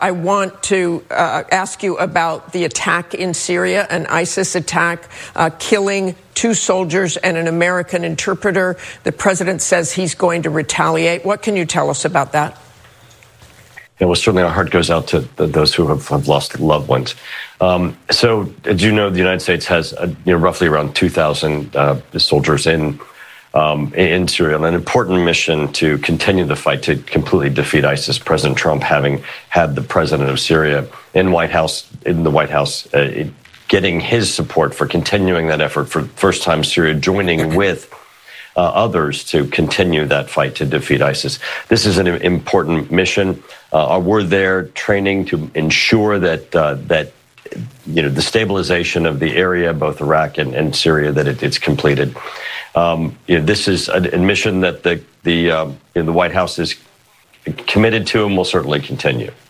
I want to ask you about the attack in Syria, an ISIS attack, killing 2 soldiers and an American interpreter. The president says he's going to retaliate. What can you tell us about that? Yeah, well, certainly our heart goes out to those who have lost loved ones. So, as you know, the United States has roughly around 2,000 soldiers in Syria, an important mission to continue the fight to completely defeat ISIS. President Trump, having had the president of Syria in the White House, getting his support for continuing that effort for the first time, Syria joining with others to continue that fight to defeat ISIS. This is an important mission. We're there training to ensure that the stabilization of the area, both Iraq and Syria, that it's completed. This is a mission that the White House is committed to and will certainly continue.